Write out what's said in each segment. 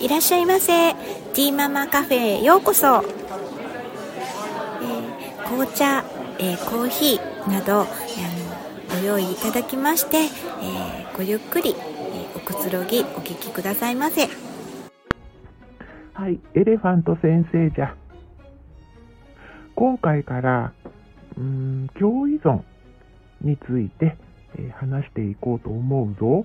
いらっしゃいませ。ティーママカフェへようこそ。紅茶、コーヒーなどご用意いただきまして、ごゆっくり、おくつろぎお聞きくださいませ。 はい、エレファント先生じゃ。今回から共依存について、話していこうと思うぞ。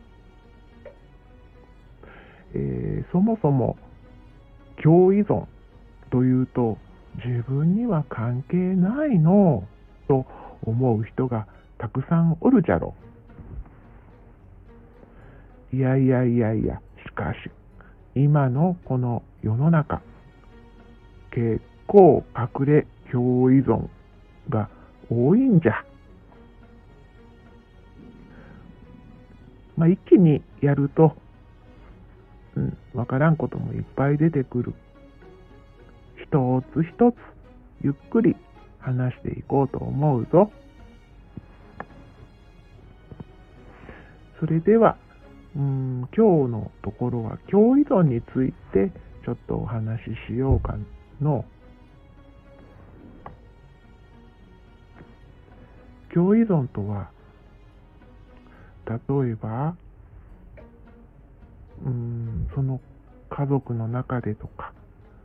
そもそも共依存というと自分には関係ないのと思う人がたくさんおるじゃろ。いや、しかし今のこの世の中、結構隠れ共依存が多いんじゃ。一気にやるとわからんこともいっぱい出てくる。一つ一つゆっくり話していこうと思うぞ。それでは今日のところは共依存についてちょっとお話ししようかの。共依存とは、例えばその家族の中でとか、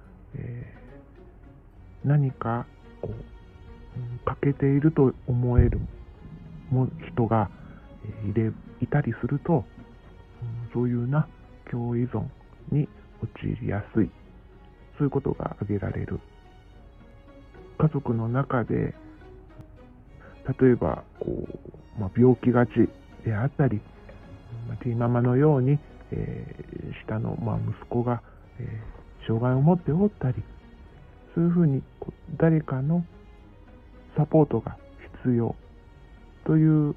何か欠けていると思える人がいたりすると、そういう共依存に陥りやすい、そういうことが挙げられる。家族の中で例えば病気がちであったり、ティーママのように下の息子が障害を持っておったり、そういうふうに誰かのサポートが必要という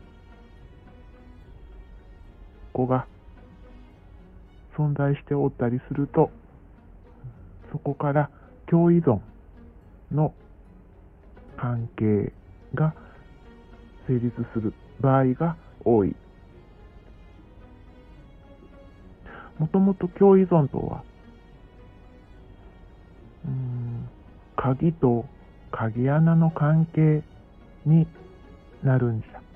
子が存在しておったりすると、そこから共依存の関係が成立する場合が多い。もともと共依存とは、鍵と鍵穴の関係になるんじゃ。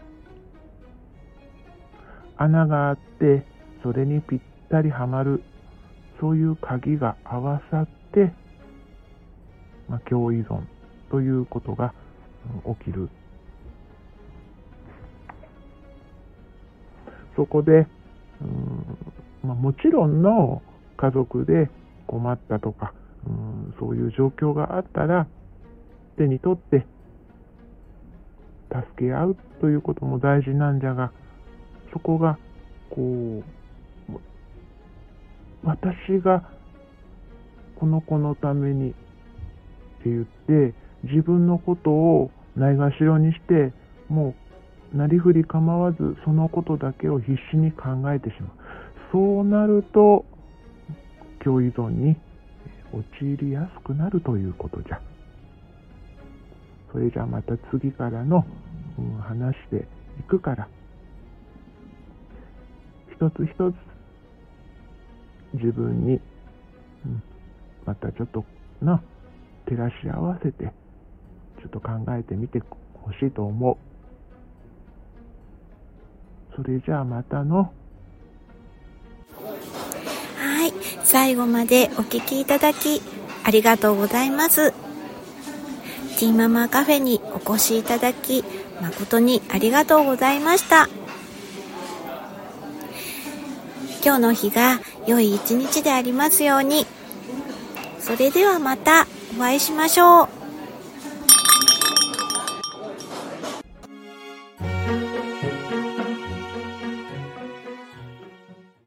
穴があってそれにぴったりはまる、そういう鍵が合わさって、共依存ということが起きる。そこでもちろんの家族で困ったとかそういう状況があったら手に取って助け合うということも大事なんじゃが、そこが私がこの子のためにって言って自分のことをないがしろにして、もうなりふり構わずそのことだけを必死に考えてしまう。そうなると共依存に陥りやすくなるということじゃ。それじゃまた次からの話でいくから、一つ一つ自分にまたちょっと照らし合わせてちょっと考えてみてほしいと思う。それじゃあまたの。 はい、最後までお聞きいただきありがとうございます。ティーママカフェにお越しいただき誠にありがとうございました。今日の日が良い一日でありますように。それではまたお会いしましょう。